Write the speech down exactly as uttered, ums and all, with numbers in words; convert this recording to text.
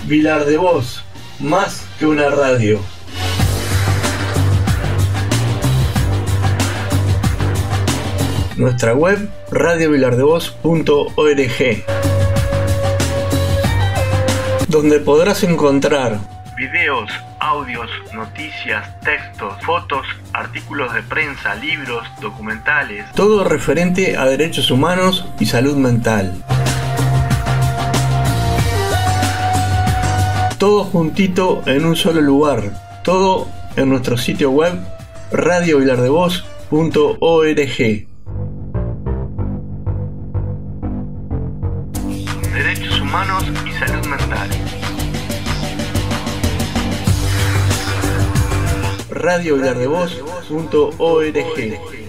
Vilar de Voz, más que una radio. Nuestra web radio vilar de voz punto org, donde podrás encontrar videos, audios, noticias, textos, fotos, artículos de prensa, libros, documentales, todo referente a derechos humanos y salud mental. Todo juntito en un solo lugar, todo en nuestro sitio web radio vilar de voz punto org. Derechos humanos y salud mental. radio vilar de voz punto org.